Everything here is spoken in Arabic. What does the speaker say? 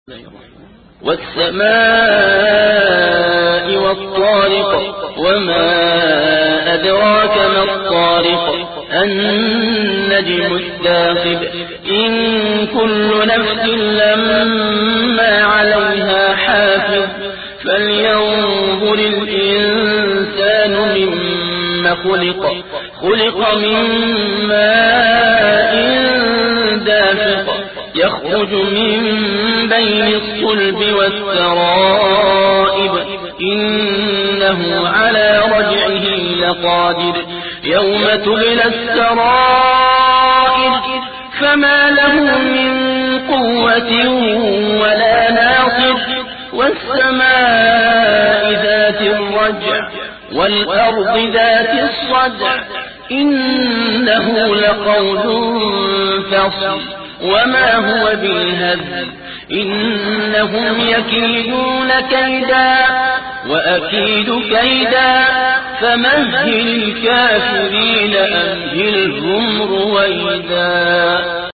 والسماء والطارق وما أدراك ما الطارق النجم الثاقب إن كل نفس لما عليها حافظ فلينظر الإنسان مما خلق من ماء دافق يخرج من بين الصلب والترائب إنه على رجعه لقادر يوم تبلى السرائر فما له من قوة ولا ناصر والسماء ذات الرجع والأرض ذات الصدع إنه لقول فصل وما هو بالهزل إنهم يكيدون كيدا وأكيد كيدا فمهل الكافرين أمهلهم رويدا.